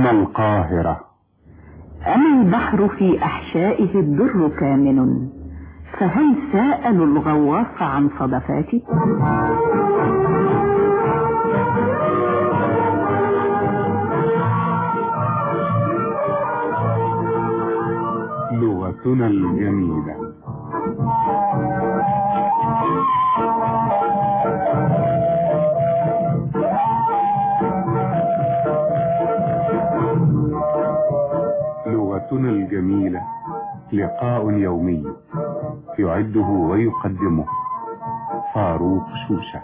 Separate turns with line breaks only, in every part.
هنا القاهرة.
أما البحر في أحشائه الدر كامن، فهل سألوا الغواص عن صدفاته؟
لغتنا الجميلة. لغتنا الجميلة لقاء يومي يعده ويقدمه فاروق شوشة.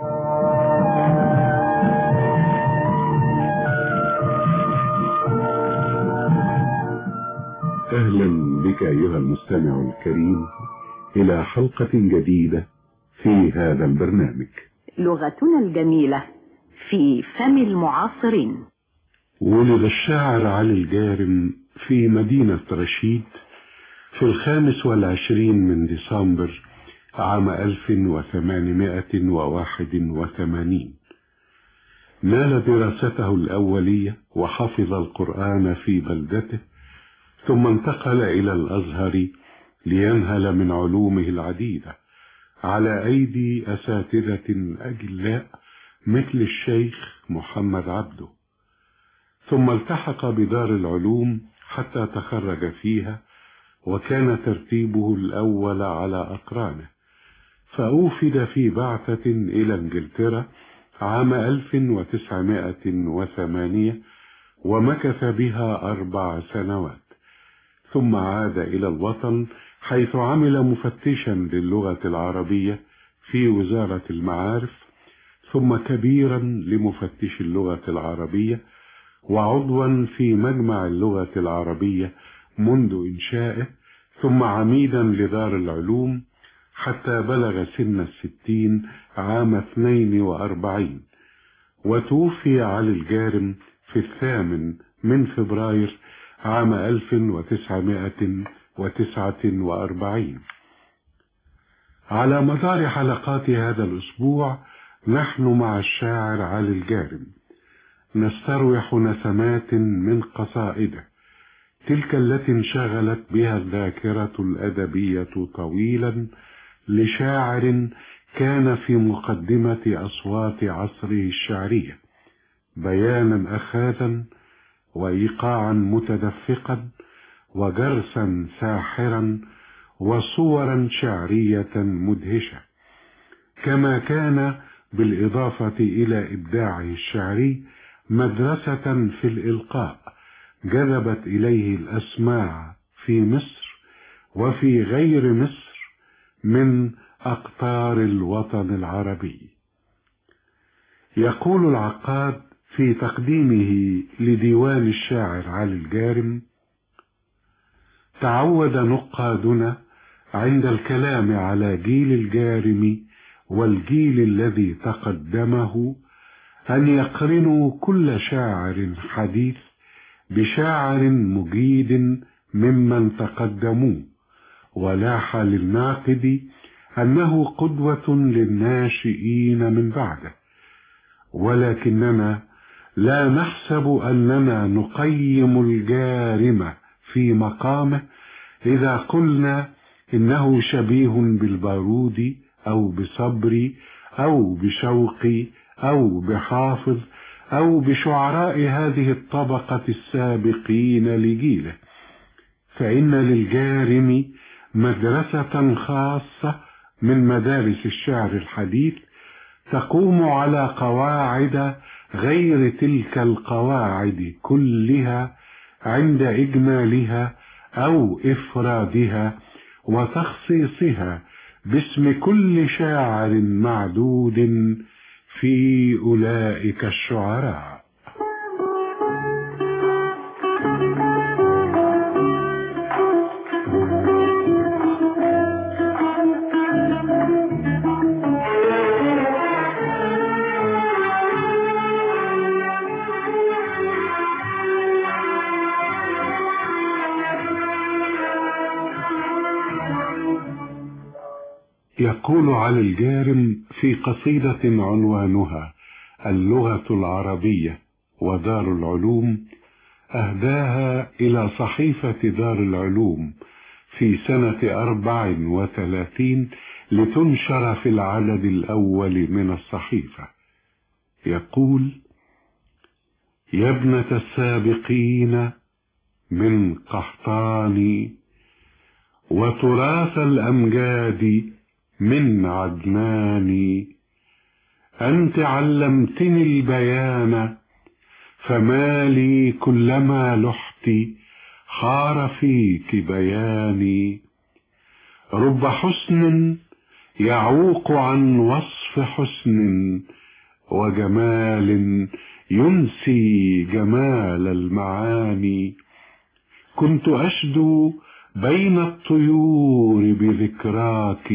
أهلا بك أيها المستمع الكريم إلى حلقة جديدة في هذا البرنامج
لغتنا الجميلة في فم المعاصرين.
ولد الشاعر علي الجارم في مدينة رشيد في 25 من ديسمبر عام 1881. نال دراسته الأولية وحفظ القرآن في بلدته، ثم انتقل إلى الأزهر لينهل من علومه العديدة على أيدي أساتذة أجلاء مثل الشيخ محمد عبده، ثم التحق بدار العلوم حتى تخرج فيها، وكان ترتيبه الأول على أقرانه، فأوفد في بعثة إلى إنجلترا عام 1908 ومكث بها 4 سنوات، ثم عاد إلى الوطن حيث عمل مفتشا للغة العربية في وزارة المعارف، ثم كبيرا لمفتش اللغة العربية، وعضوا في مجمع اللغة العربية منذ إنشائه، ثم عميدا لدار العلوم حتى بلغ سن 60 عام 42، وتوفي علي الجارم في 8 من فبراير عام 1949. على مدار حلقات هذا الأسبوع نحن مع الشاعر علي الجارم نستروح نسمات من قصائده، تلك التي انشغلت بها الذاكرة الأدبية طويلا، لشاعر كان في مقدمة أصوات عصره الشعرية، بيانا أخاذا وإيقاعا متدفقا وجرسا ساحرا وصورا شعرية مدهشة، كما كان بالإضافة إلى إبداعه الشعري مدرسة في الإلقاء جذبت إليه الأسماع في مصر وفي غير مصر من أقطار الوطن العربي. يقول العقاد في تقديمه لديوان الشاعر علي الجارم: تعود نقادنا عند الكلام على جيل الجارم والجيل الذي تقدمه أن يقرنوا كل شاعر حديث بشاعر مجيد ممن تقدموه، ولاح للناقد أنه قدوة للناشئين من بعده، ولكننا لا نحسب أننا نقيم الجارم في مقامه إذا قلنا إنه شبيه بالبارود أو بصبري أو بشوقي أو بحافظ أو بشعراء هذه الطبقة السابقين لجيله، فإن للجارم مدرسة خاصة من مدارس الشعر الحديث تقوم على قواعد غير تلك القواعد كلها عند إجمالها أو إفرادها وتخصيصها باسم كل شاعر معدود في أولئك الشعراء. يقول علي الجارم في قصيدة عنوانها اللغة العربية ودار العلوم: أهداها إلى صحيفة دار العلوم في سنة 34 لتنشر في العدد الأول من الصحيفة. يقول: يا ابنة السابقين من قحطاني، وتراث الأمجاد من عدناني، أنت علمتني البيان، فما لي كلما لحت حار فيك بياني. رب حسن يعوق عن وصف حسن، وجمال ينسي جمال المعاني. كنت أشدو بين الطيور بذكراك،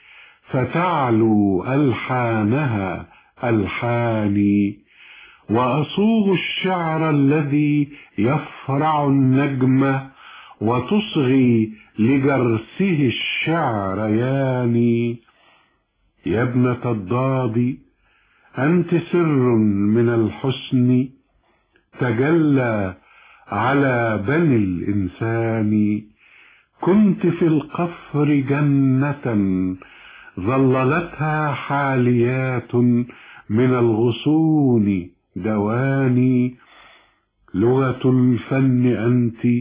فتعلو ألحانها ألحاني، وأصوغ الشعر الذي يفرع النجم، وتصغي لجرسه الشعر ياني. يا ابنة الضاد، أنت سر من الحسن تجلى على بني الإنسان. كنت في القفر جنة ظللتها حاليات من الغصون دواني. لغة الفن أنت،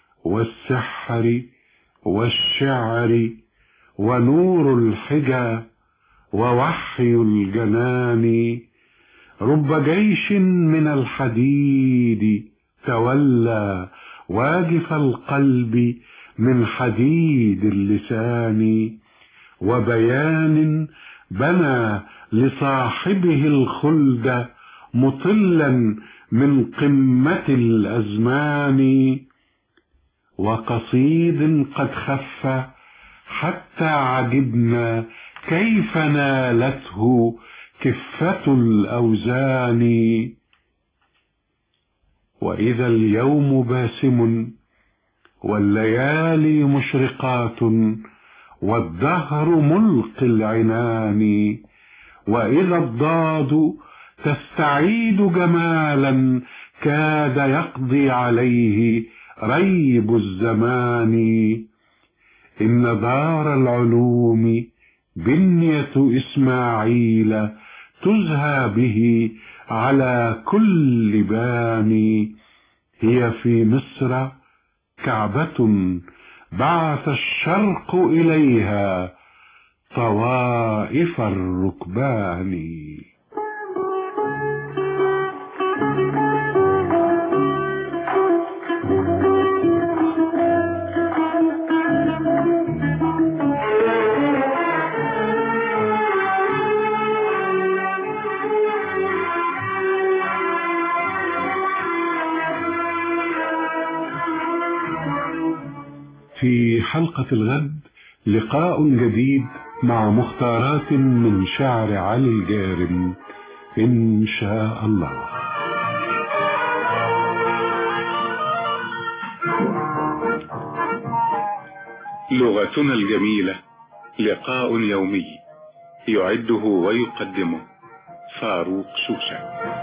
والسحر والشعر، ونور الحجى، ووحي الجنان. رب جيش من الحديد تولى واجف القلب من حديد اللسان، وبيان بنى لصاحبه الخلد مطلا من قمة الأزمان. وقصيد قد خف حتى عجبنا كيف نالته كفة الأوزان. وإذا اليوم باسم والليالي مشرقات، والدهر ملقي العنان، وإذا الضاد تستعيد جمالا كاد يقضي عليه ريب الزمان. إن دار العلوم بنية إسماعيل تزهى به على كل بان. هي في مصر كعبة بعث الشرق إليها طوائف الركبان. في حلقة الغد لقاء جديد مع مختارات من شعر علي الجارم إن شاء الله. لغتنا الجميلة، لقاء يومي يعده ويقدمه فاروق شوشة.